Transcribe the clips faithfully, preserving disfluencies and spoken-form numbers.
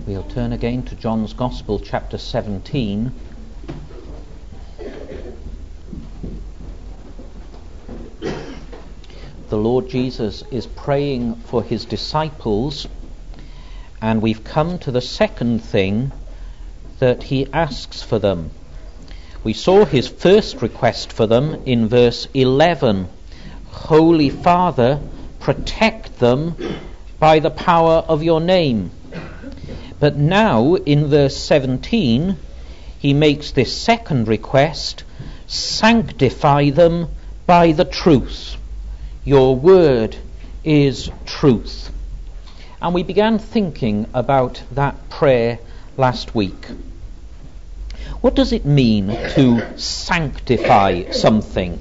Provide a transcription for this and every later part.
We'll turn again to John's Gospel, chapter seventeen. The Lord Jesus is praying for his disciples, and we've come to the second thing that he asks for them. We saw his first request for them in verse eleven. Holy Father, protect them by the power of your name. But now, in verse seventeen, he makes this second request: sanctify them by the truth. Your word is truth. And we began thinking about that prayer last week. What does it mean to sanctify something?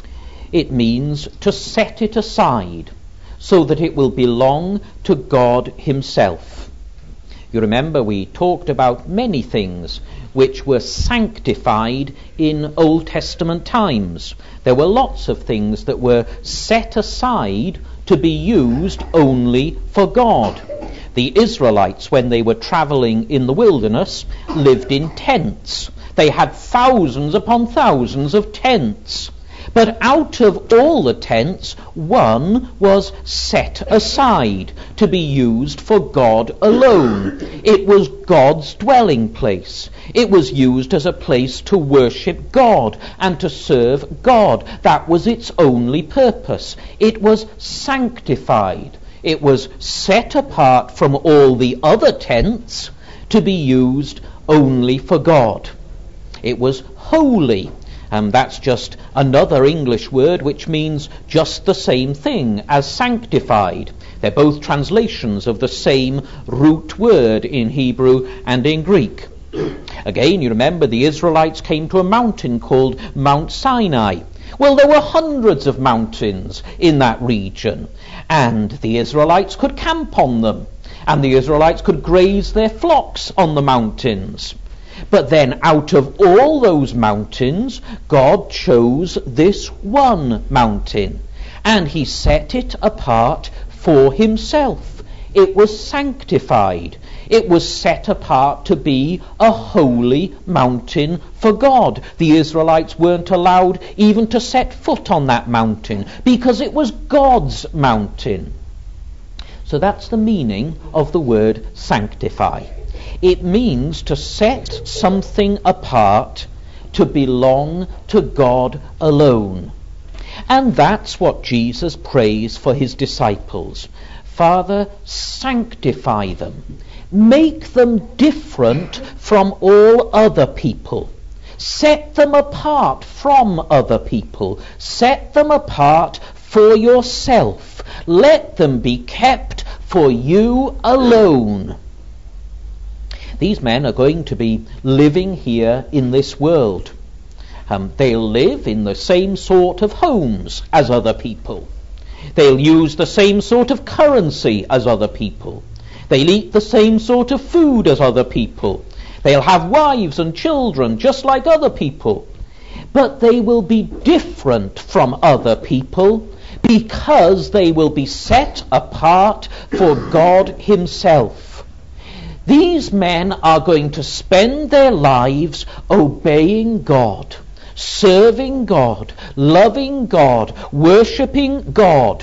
It means to set it aside so that it will belong to God himself. You remember we talked about many things which were sanctified in Old Testament times. There were lots of things that were set aside to be used only for God. The Israelites, when they were travelling in the wilderness, lived in tents. They had thousands upon thousands of tents. But out of all the tents, one was set aside to be used for God alone. It was God's dwelling place. It was used as a place to worship God and to serve God. That was its only purpose. It was sanctified. It was set apart from all the other tents to be used only for God. It was holy. And that's just another English word which means just the same thing as sanctified. They're both translations of the same root word in Hebrew and in Greek. Again, you remember the Israelites came to a mountain called Mount Sinai. Well, there were hundreds of mountains in that region, and the Israelites could camp on them, and the Israelites could graze their flocks on the mountains. But then out of all those mountains, God chose this one mountain, and he set it apart for himself. It was sanctified. It was set apart to be a holy mountain for God. The Israelites weren't allowed even to set foot on that mountain because it was God's mountain. So that's the meaning of the word sanctify. It means to set something apart to belong to God alone. And that's what Jesus prays for his disciples. Father, sanctify them. Make them different from all other people. Set them apart from other people. Set them apart for yourself. Let them be kept for you alone. These men are going to be living here in this world. Um, they'll live in the same sort of homes as other people. They'll use the same sort of currency as other people. They'll eat the same sort of food as other people. They'll have wives and children just like other people. But they will be different from other people because they will be set apart for God himself. These men are going to spend their lives obeying God, serving God, loving God, worshipping God.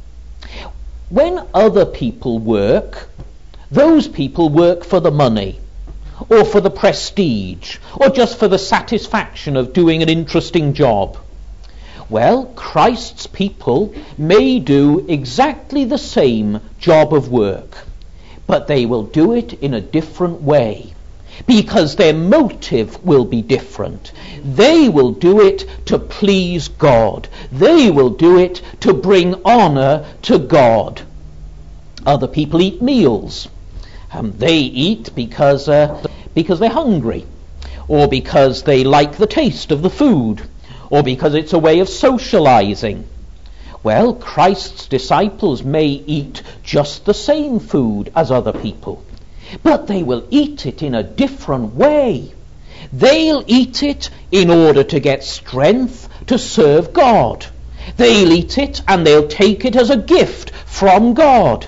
When other people work, those people work for the money, or for the prestige, or just for the satisfaction of doing an interesting job. Well, Christ's people may do exactly the same job of work, but they will do it in a different way, because their motive will be different. They will do it to please God. They will do it to bring honor to God. Other people eat meals. Um, they eat because, uh, because they're hungry, or because they like the taste of the food, or because it's a way of socializing. Well, Christ's disciples may eat just the same food as other people, but they will eat it in a different way. They'll eat it in order to get strength to serve God. They'll eat it and they'll take it as a gift from God.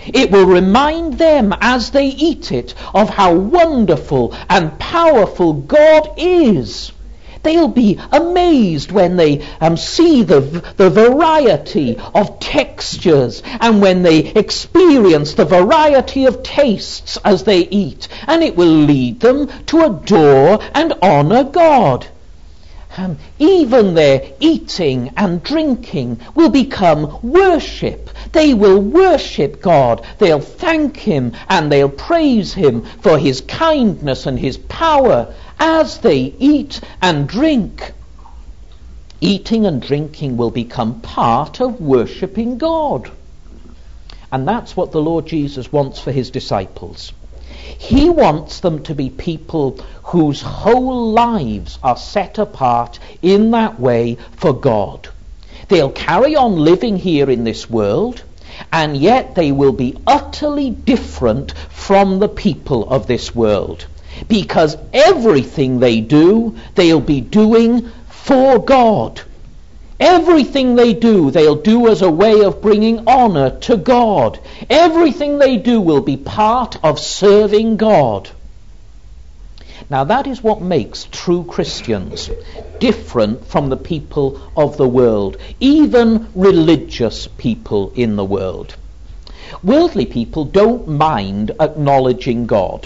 It will remind them as they eat it of how wonderful and powerful God is. They'll be amazed when they um, see the, the variety of textures and when they experience the variety of tastes as they eat. And it will lead them to adore and honor God. Um, even their eating and drinking will become worship. They will worship God. They'll thank Him and they'll praise Him for His kindness and His power as they eat and drink. Eating and drinking will become part of worshipping God. And that's what the Lord Jesus wants for His disciples. He wants them to be people whose whole lives are set apart in that way for God. They'll carry on living here in this world, and yet they will be utterly different from the people of this world. Because everything they do, they'll be doing for God. Everything they do, they'll do as a way of bringing honor to God. Everything they do will be part of serving God. Now that is what makes true Christians different from the people of the world, even religious people in the world. Worldly people don't mind acknowledging God,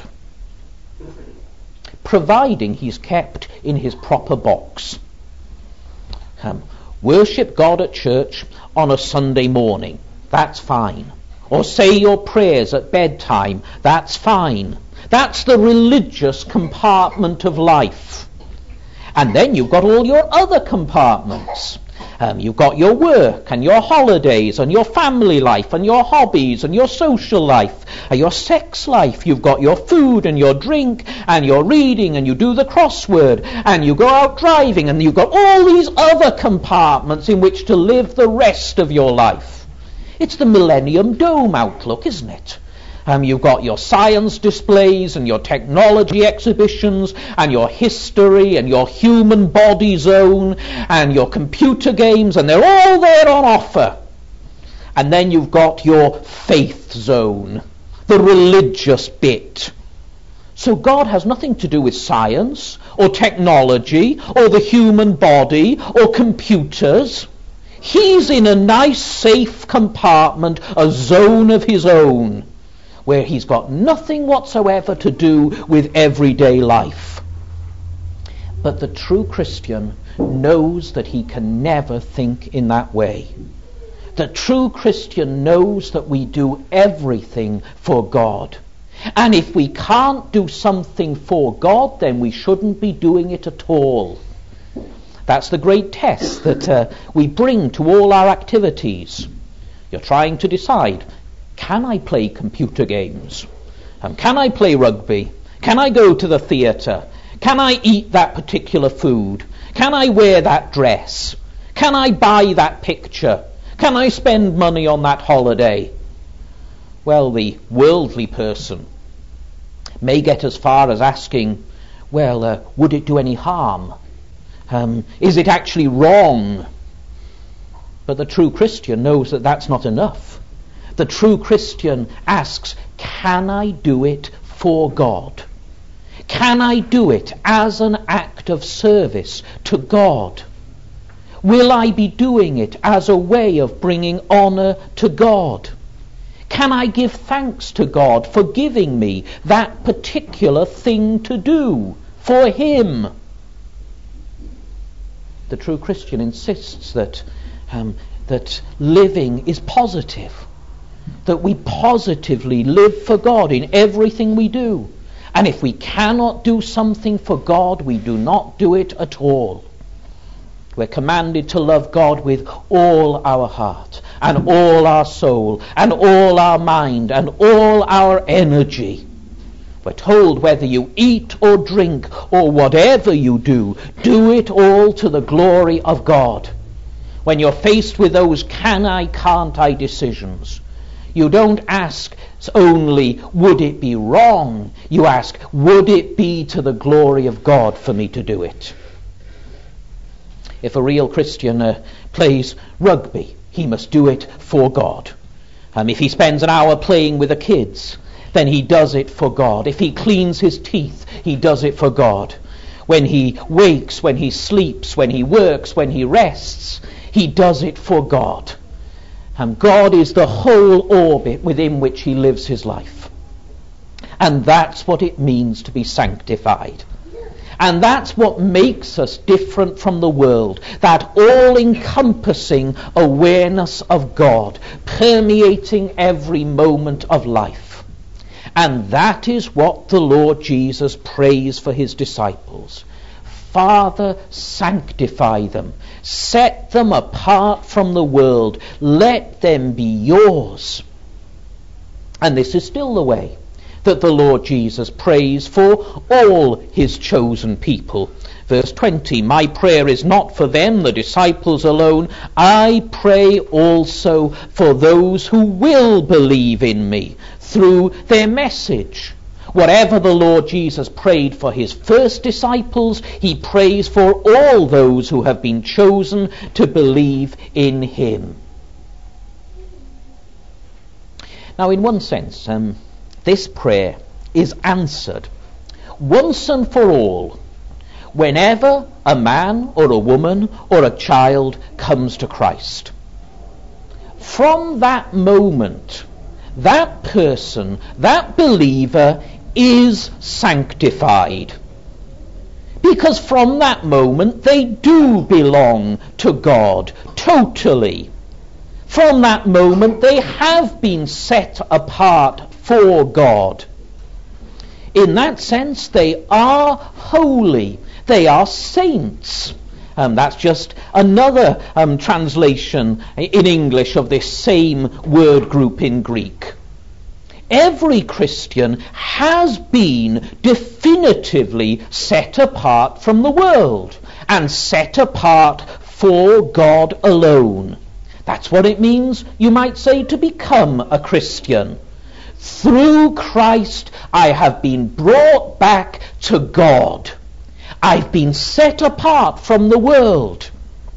providing He's kept in His proper box. Um, worship God at church on a Sunday morning, that's fine. Or say your prayers at bedtime, that's fine. That's the religious compartment of life. And then you've got all your other compartments. Um, you've got your work and your holidays and your family life and your hobbies and your social life and your sex life. You've got your food and your drink and your reading, and you do the crossword and you go out driving, and you've got all these other compartments in which to live the rest of your life. It's the Millennium Dome outlook, isn't it? Um, you've got your science displays and your technology exhibitions and your history and your human body zone and your computer games, and they're all there on offer. And then you've got your faith zone, the religious bit. So God has nothing to do with science or technology or the human body or computers. He's in a nice safe compartment, a zone of His own, where He's got nothing whatsoever to do with everyday life. But the true Christian knows that he can never think in that way. The true Christian knows that we do everything for God. And if we can't do something for God, then we shouldn't be doing it at all. That's the great test that uh, we bring to all our activities. You're trying to decide, can I play computer games? Um, can I play rugby? Can I go to the theatre? Can I eat that particular food? Can I wear that dress? Can I buy that picture? Can I spend money on that holiday? Well, the worldly person may get as far as asking, well, uh, would it do any harm? Um, is it actually wrong? But the true Christian knows that that's not enough. The true Christian asks, can I do it for God? Can I do it as an act of service to God? Will I be doing it as a way of bringing honor to God? Can I give thanks to God for giving me that particular thing to do for Him? The true Christian insists that, um, that living is positive. That we positively live for God in everything we do. And if we cannot do something for God, we do not do it at all. We're commanded to love God with all our heart and all our soul and all our mind and all our energy. We're told whether you eat or drink or whatever you do, do it all to the glory of God. When you're faced with those can I, can't I decisions, you don't ask only, would it be wrong? You ask, would it be to the glory of God for me to do it? If a real Christian uh, plays rugby, he must do it for God. Um, if he spends an hour playing with the kids, then he does it for God. If he cleans his teeth, he does it for God. When he wakes, when he sleeps, when he works, when he rests, he does it for God. And God is the whole orbit within which he lives his life. And that's what it means to be sanctified. And that's what makes us different from the world, that all-encompassing awareness of God, permeating every moment of life. And that is what the Lord Jesus prays for his disciples. Father, sanctify them. Set them apart from the world. Let them be yours. And this is still the way that the Lord Jesus prays for all his chosen people. Verse twenty, my prayer is not for them, the disciples alone. I pray also for those who will believe in me through their message. Whatever the Lord Jesus prayed for his first disciples, he prays for all those who have been chosen to believe in him. Now, in one sense, um, this prayer is answered once and for all whenever a man or a woman or a child comes to Christ. From that moment, that person, that believer is sanctified. Because from that moment they do belong to God totally. From that moment they have been set apart for God. In that sense they are holy. They are saints. Um, that's just another um, translation in English of this same word group in Greek. Every Christian has been definitively set apart from the world and set apart for God alone. That's what it means, you might say, to become a Christian. Through Christ, I have been brought back to God. I've been set apart from the world.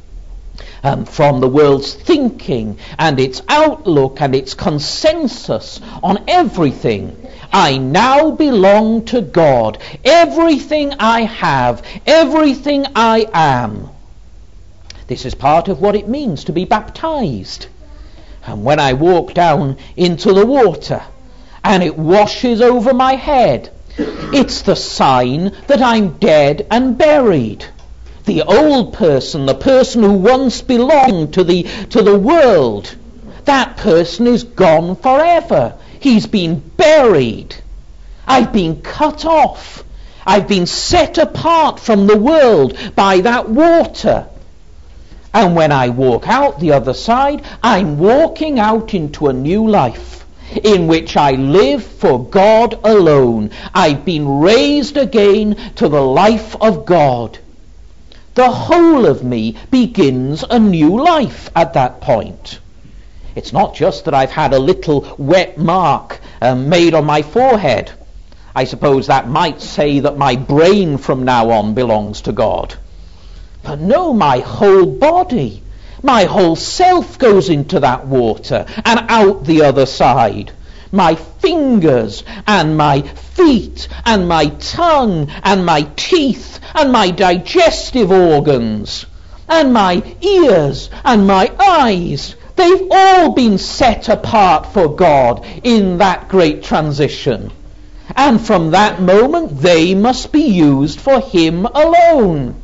Um, from the world's thinking and its outlook and its consensus on everything. I now belong to God. Everything I have, everything I am. This is part of what it means to be baptized. And when I walk down into the water and it washes over my head, it's the sign that I'm dead and buried. The old person, the person who once belonged to the to the world, that person is gone forever. He's been buried. I've been cut off. I've been set apart from the world by that water. And when I walk out the other side, I'm walking out into a new life in which I live for God alone. I've been raised again to the life of God. The whole of me begins a new life at that point. It's not just that I've had a little wet mark um, made on my forehead. I suppose that might say that my brain from now on belongs to God. But no, my whole body, my whole self goes into that water and out the other side. My fingers and my feet and my tongue and my teeth and my digestive organs and my ears and my eyes, they've all been set apart for God in that great transition. And from that moment they must be used for him alone.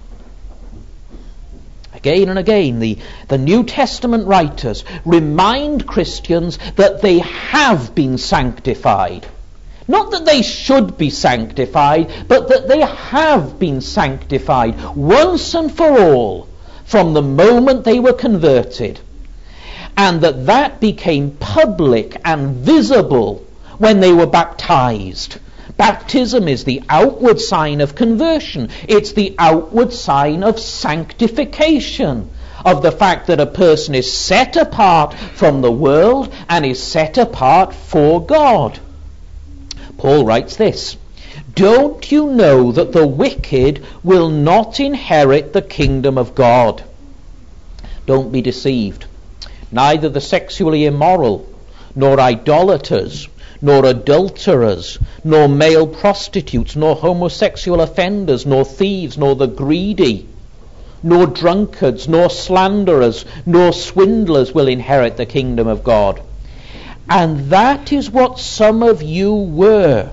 Again and again, the, the New Testament writers remind Christians that they have been sanctified. Not that they should be sanctified, but that they have been sanctified once and for all from the moment they were converted. And that that became public and visible when they were baptized. Baptism is the outward sign of conversion. It's the outward sign of sanctification, of the fact that a person is set apart from the world and is set apart for God. Paul writes this, "Don't you know that the wicked will not inherit the kingdom of God?" Don't be deceived. Neither the sexually immoral, nor idolaters, nor adulterers, nor male prostitutes, nor homosexual offenders, nor thieves, nor the greedy, nor drunkards, nor slanderers, nor swindlers will inherit the kingdom of God. And that is what some of you were.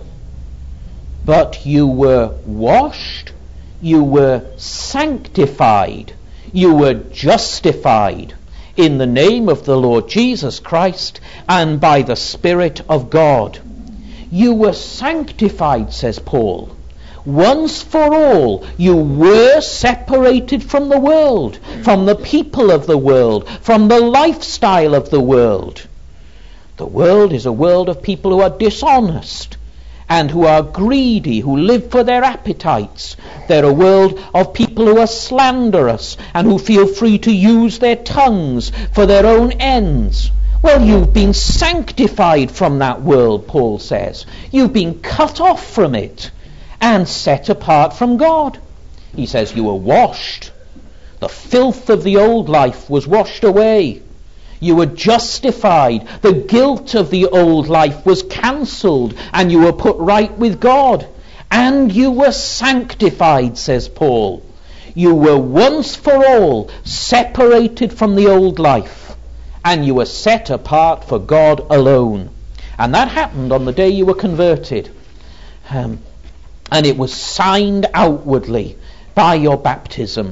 But you were washed, you were sanctified, you were justified in the name of the Lord Jesus Christ and by the Spirit of God. You were sanctified, says Paul. Once for all, you were separated from the world, from the people of the world, from the lifestyle of the world. The world is a world of people who are dishonest and who are greedy, who live for their appetites. They're a world of people who are slanderous and who feel free to use their tongues for their own ends. Well, you've been sanctified from that world, Paul says. You've been cut off from it and set apart from God. He says you were washed. The filth of the old life was washed away. You were justified. The guilt of the old life was cancelled and you were put right with God. And you were sanctified, says Paul. You were once for all separated from the old life and you were set apart for God alone. And that happened on the day you were converted. Um, and it was signed outwardly by your baptism.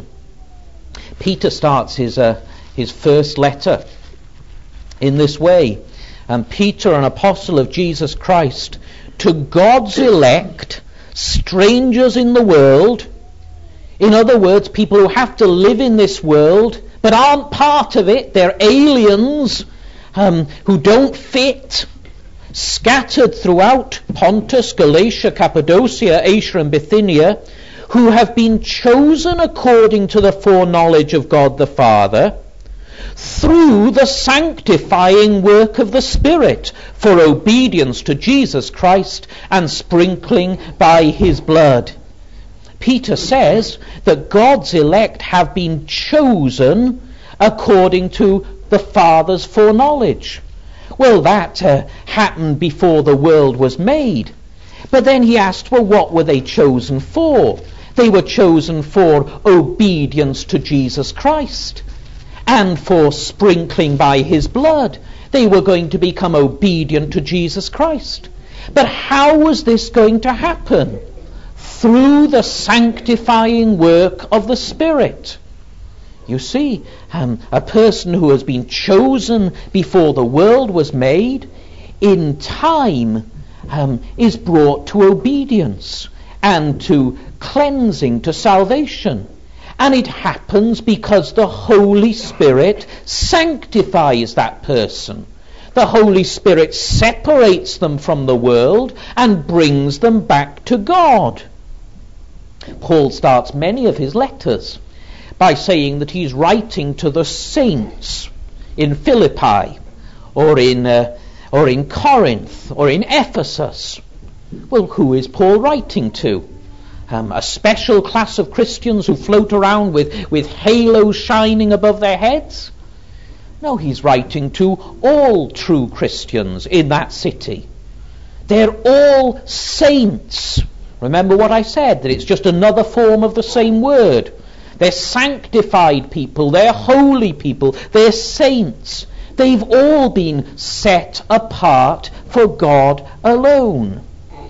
Peter starts his, uh, his first letter in this way. And Peter, an apostle of Jesus Christ, to God's elect, strangers in the world, in other words, people who have to live in this world but aren't part of it, they're aliens um, who don't fit, scattered throughout Pontus, Galatia, Cappadocia, Asia and Bithynia, who have been chosen according to the foreknowledge of God the Father, through the sanctifying work of the Spirit, for obedience to Jesus Christ and sprinkling by his blood. Peter says that God's elect have been chosen according to the Father's foreknowledge. Well, that uh, happened before the world was made. But then he asked, well, what were they chosen for? They were chosen for obedience to Jesus Christ and for sprinkling by his blood. They were going to become obedient to Jesus Christ. But how was this going to happen? Through the sanctifying work of the Spirit. You see, um, a person who has been chosen before the world was made, in time um, is brought to obedience and to cleansing, to salvation. And it happens because the Holy Spirit sanctifies that person. The Holy Spirit separates them from the world and brings them back to God. Paul starts many of his letters by saying that he's writing to the saints in Philippi or in uh, or in Corinth or in Ephesus. Well, who is Paul writing to? Um, a special class of Christians who float around with, with halos shining above their heads? No, he's writing to all true Christians in that city. They're all saints. Remember what I said, that it's just another form of the same word. They're sanctified people, they're holy people, they're saints. They've all been set apart for God alone.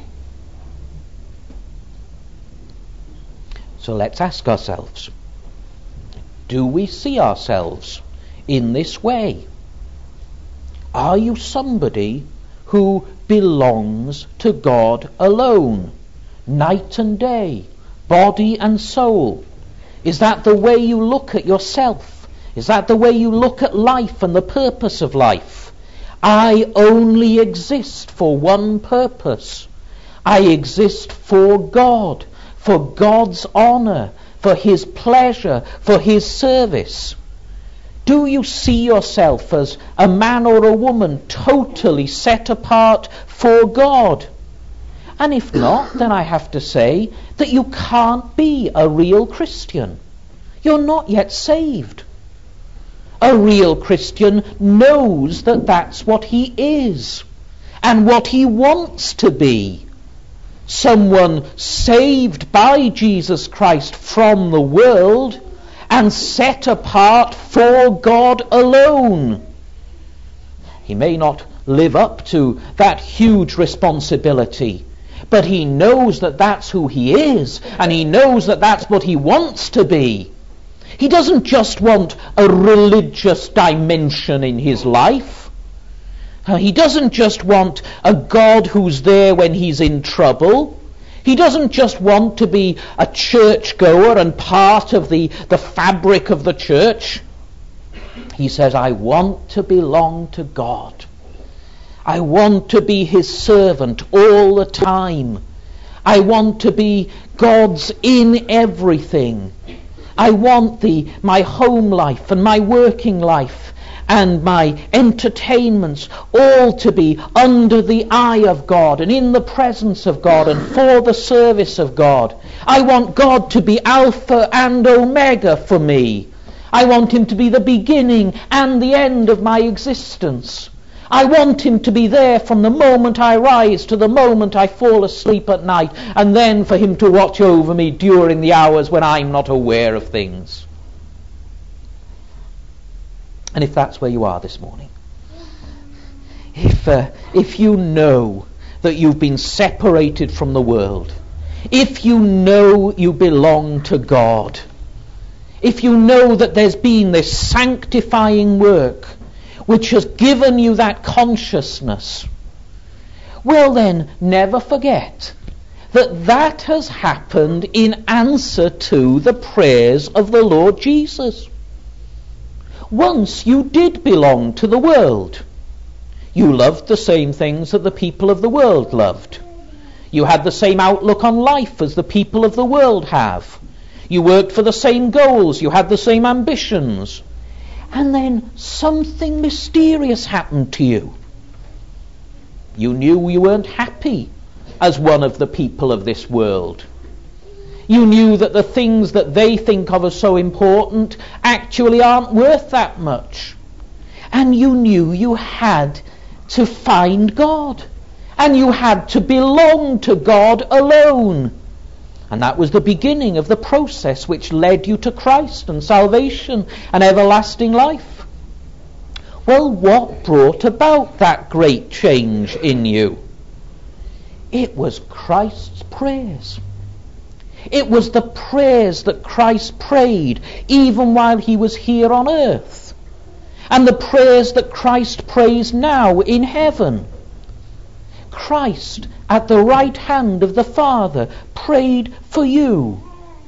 So let's ask ourselves, do we see ourselves in this way? Are you somebody who belongs to God alone, night and day, body and soul? Is that the way you look at yourself? Is that the way you look at life and the purpose of life? I only exist for one purpose. I exist for God, for God's honor, for his pleasure, for his service. Do you see yourself as a man or a woman totally set apart for God? And if not, then I have to say that you can't be a real Christian. You're not yet saved. A real Christian knows that that's what he is and what he wants to be. Someone saved by Jesus Christ from the world and set apart for God alone. He may not live up to that huge responsibility, but he knows that that's who he is, and he knows that that's what he wants to be. He doesn't just want a religious dimension in his life. He doesn't just want a God who's there when he's in trouble. He doesn't just want to be a churchgoer and part of the, the fabric of the church. He says, I want to belong to God. I want to be his servant all the time. I want to be God's in everything. I want the my home life and my working life and my entertainments all to be under the eye of God and in the presence of God and for the service of God. I want God to be Alpha and Omega for me. I want him to be the beginning and the end of my existence. I want him to be there from the moment I rise to the moment I fall asleep at night, and then for him to watch over me during the hours when I'm not aware of things. And if that's where you are this morning, if uh, if you know that you've been separated from the world, if you know you belong to God, if you know that there's been this sanctifying work which has given you that consciousness, well then, never forget that that has happened in answer to the prayers of the Lord Jesus. Once you did belong to the world. You loved the same things that the people of the world loved. You had the same outlook on life as the people of the world have. You worked for the same goals. You had the same ambitions. And then something mysterious happened to you. You knew you weren't happy as one of the people of this world. You knew that the things that they think of as so important actually aren't worth that much. And you knew you had to find God. And you had to belong to God alone. And that was the beginning of the process which led you to Christ and salvation and everlasting life. Well, what brought about that great change in you? It was Christ's prayers. It was the prayers that Christ prayed even while he was here on earth. And the prayers that Christ prays now in heaven. Christ, at the right hand of the Father, prayed for you.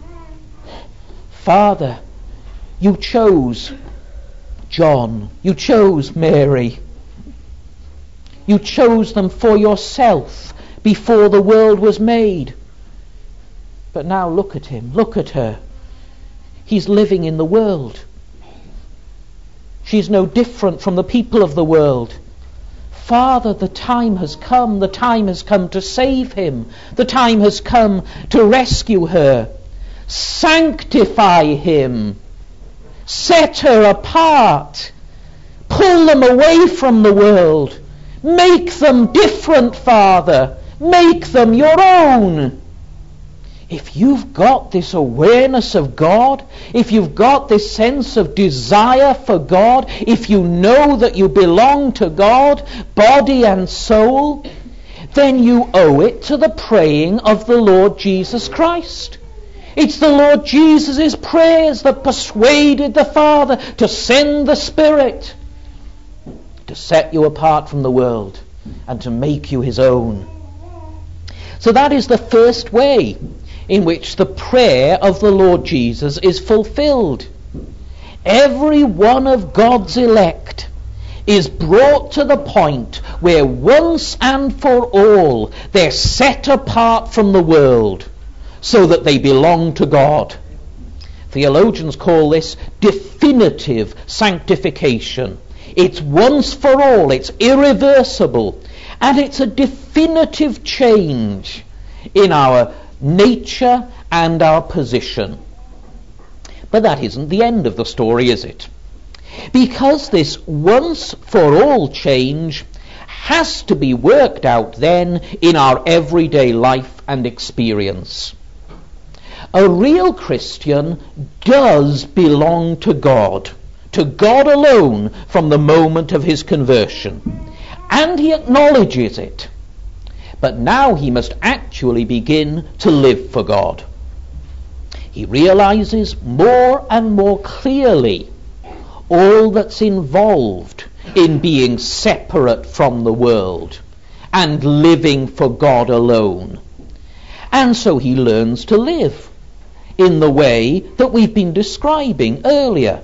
Father, you chose John. You chose Mary. You chose them for yourself before the world was made. But now look at him, look at her. He's living in the world. She's no different from the people of the world. Father, the time has come. The time has come to save him. The time has come to rescue her. Sanctify him. Set her apart. Pull them away from the world. Make them different, Father. Make them your own. If you've got this awareness of God, if you've got this sense of desire for God, if you know that you belong to God, body and soul, then you owe it to the praying of the Lord Jesus Christ. It's the Lord Jesus' prayers that persuaded the Father to send the Spirit, to set you apart from the world and to make you his own. So that is the first way in which the prayer of the Lord Jesus is fulfilled. Every one of God's elect is brought to the point where once and for all they're set apart from the world so that they belong to God. Theologians call this definitive sanctification. It's once for all, it's irreversible, and it's a definitive change in our nature and our position. But that isn't the end of the story, is it? Because this once for all change has to be worked out then in our everyday life and experience. A real Christian does belong to God, to God alone from the moment of his conversion, and he acknowledges it. But now he must actually begin to live for God. He realizes more and more clearly all that's involved in being separate from the world and living for God alone. And so he learns to live in the way that we've been describing earlier.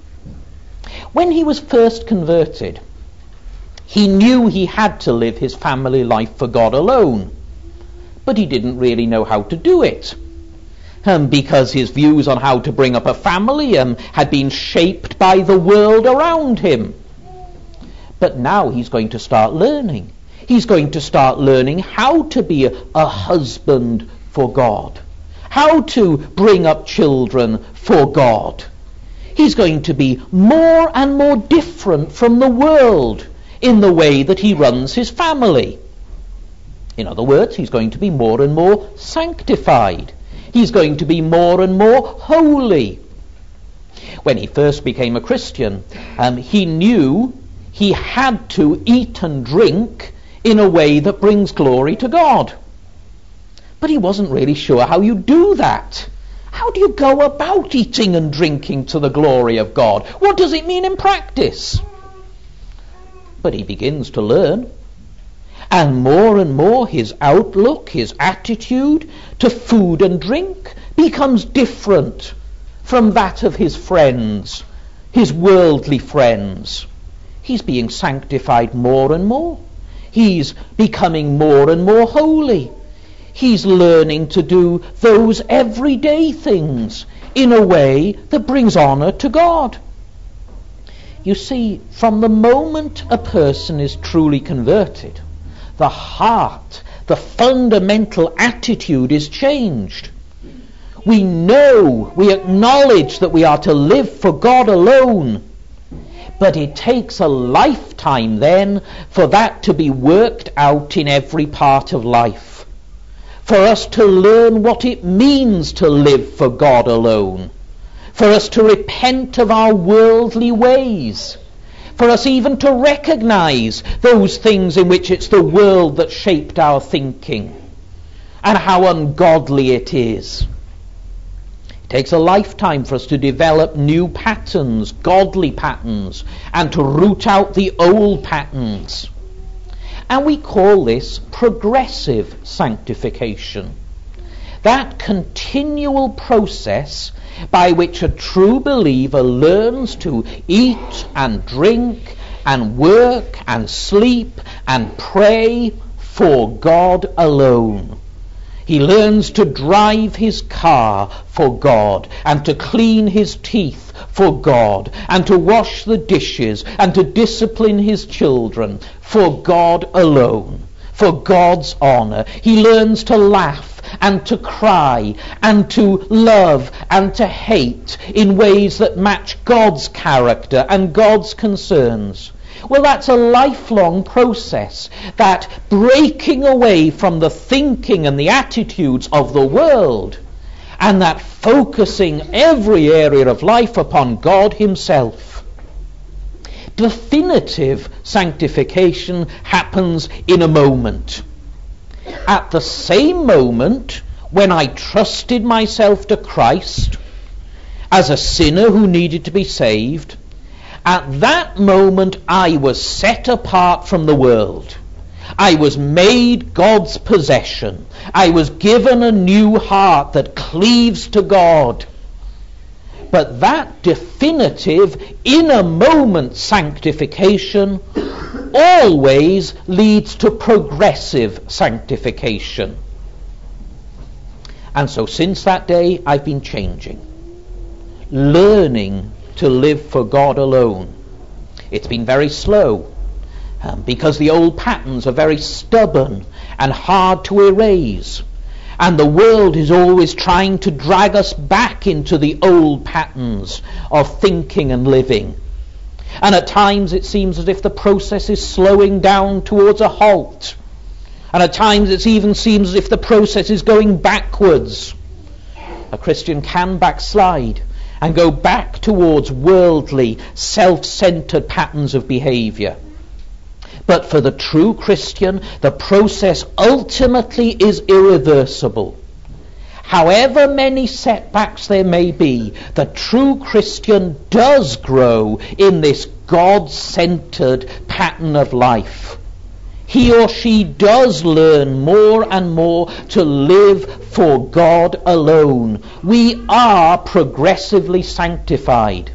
When he was first converted, he knew he had to live his family life for God alone, but he didn't really know how to do it. Um, because his views on how to bring up a family um, had been shaped by the world around him. But now he's going to start learning. He's going to start learning how to be a, a husband for God, how to bring up children for God. He's going to be more and more different from the world in the way that he runs his family. In other words, he's going to be more and more sanctified. He's going to be more and more holy. When he first became a Christian, um, he knew he had to eat and drink in a way that brings glory to God. But he wasn't really sure how you do that. How do you go about eating and drinking to the glory of God? What does it mean in practice? But he begins to learn. And more and more his outlook, his attitude to food and drink becomes different from that of his friends, his worldly friends. He's being sanctified more and more. He's becoming more and more holy. He's learning to do those everyday things in a way that brings honor to God. You see, from the moment a person is truly converted, the heart, the fundamental attitude is changed. We know, we acknowledge that we are to live for God alone. But it takes a lifetime then for that to be worked out in every part of life. For us to learn what it means to live for God alone. For us to repent of our worldly ways. For us even to recognize those things in which it's the world that shaped our thinking and how ungodly it is. It takes a lifetime for us to develop new patterns, godly patterns, and to root out the old patterns. And we call this progressive sanctification. That continual process by which a true believer learns to eat and drink and work and sleep and pray for God alone. He learns to drive his car for God and to clean his teeth for God and to wash the dishes and to discipline his children for God alone, for God's honor. He learns to laugh and to cry and to love and to hate in ways that match God's character and God's concerns. Well, that's a lifelong process, that breaking away from the thinking and the attitudes of the world, and that focusing every area of life upon God himself. Definitive sanctification happens in a moment. At the same moment when I trusted myself to Christ as a sinner who needed to be saved, at that moment I was set apart from the world. I was made God's possession. I was given a new heart that cleaves to God. But that definitive, in a moment sanctification always leads to progressive sanctification. And so since that day I've been changing, learning to live for God alone. It's been very slow um, because the old patterns are very stubborn and hard to erase. And the world is always trying to drag us back into the old patterns of thinking and living. And at times it seems as if the process is slowing down towards a halt. And at times it even seems as if the process is going backwards. A Christian can backslide and go back towards worldly, self-centered patterns of behavior. But for the true Christian, the process ultimately is irreversible. However many setbacks there may be, the true Christian does grow in this God-centered pattern of life. He or she does learn more and more to live for God alone. We are progressively sanctified.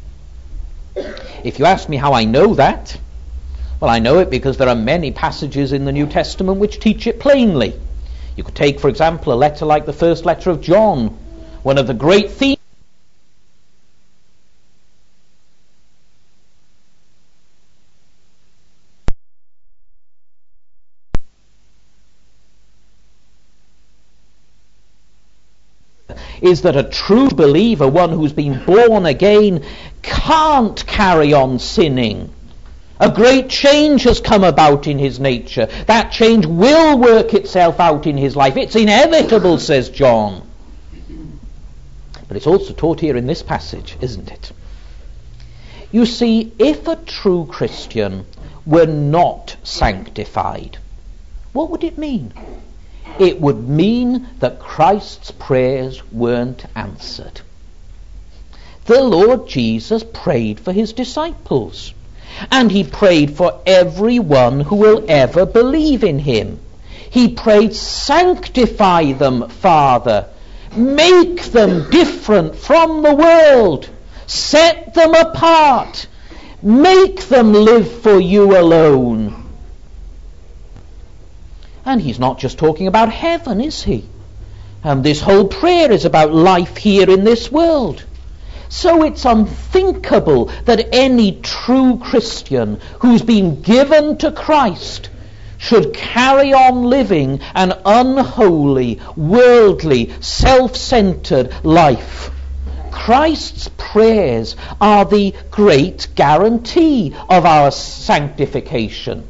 If you ask me how I know that, well, I know it because there are many passages in the New Testament which teach it plainly. You could take, for example, a letter like the first letter of John. One of the great themes is that a true believer, one who's been born again, can't carry on sinning. A great change has come about in his nature. That change will work itself out in his life. It's inevitable, says John. But it's also taught here in this passage, isn't it? You see, if a true Christian were not sanctified, what would it mean? It would mean that Christ's prayers weren't answered. The Lord Jesus prayed for his disciples. And he prayed for everyone who will ever believe in him. He prayed, sanctify them, Father. Make them different from the world. Set them apart. Make them live for you alone. And he's not just talking about heaven, is he? And this whole prayer is about life here in this world. So it's unthinkable that any true Christian who's been given to Christ should carry on living an unholy, worldly, self-centered life. Christ's prayers are the great guarantee of our sanctification.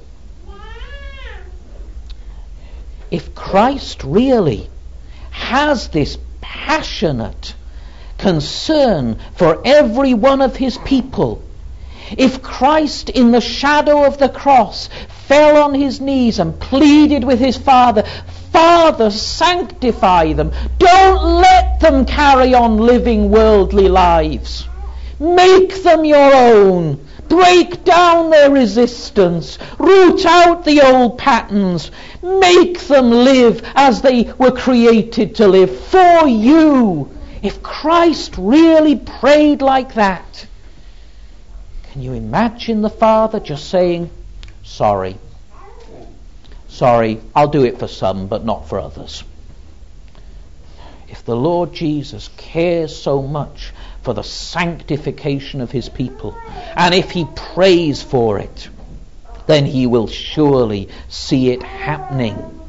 If Christ really has this passionate concern for every one of his people, if Christ in the shadow of the cross fell on his knees and pleaded with his Father, Father, sanctify them, don't let them carry on living worldly lives, make them your own, break down their resistance, root out the old patterns, make them live as they were created to live for you. If Christ really prayed like that, can you imagine the Father just saying, sorry, sorry, I'll do it for some, but not for others? If the Lord Jesus cares so much for the sanctification of his people, and if he prays for it, then he will surely see it happening.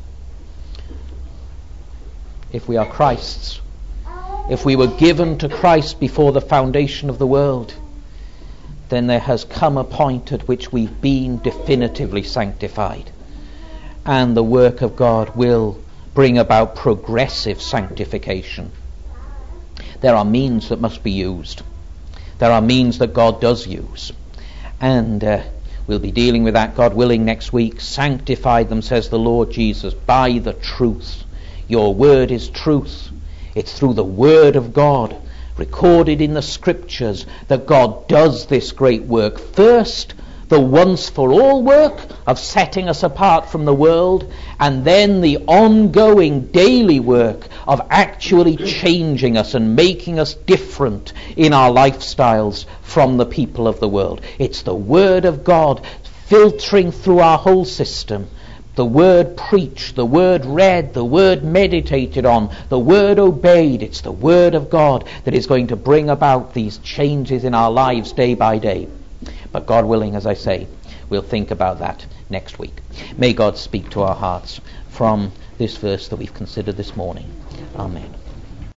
If we are Christ's, if we were given to Christ before the foundation of the world, then there has come a point at which we've been definitively sanctified. And the work of God will bring about progressive sanctification. There are means that must be used. There are means that God does use. And uh, we'll be dealing with that, God willing, next week. Sanctify them, says the Lord Jesus, by the truth. Your word is truth. It's through the Word of God, recorded in the Scriptures, that God does this great work. First, the once-for-all work of setting us apart from the world, and then the ongoing daily work of actually changing us and making us different in our lifestyles from the people of the world. It's the Word of God filtering through our whole system. The word preached, the word read, the word meditated on, the word obeyed. It's the word of God that is going to bring about these changes in our lives day by day. But God willing, as I say, we'll think about that next week. May God speak to our hearts from this verse that we've considered this morning. Amen.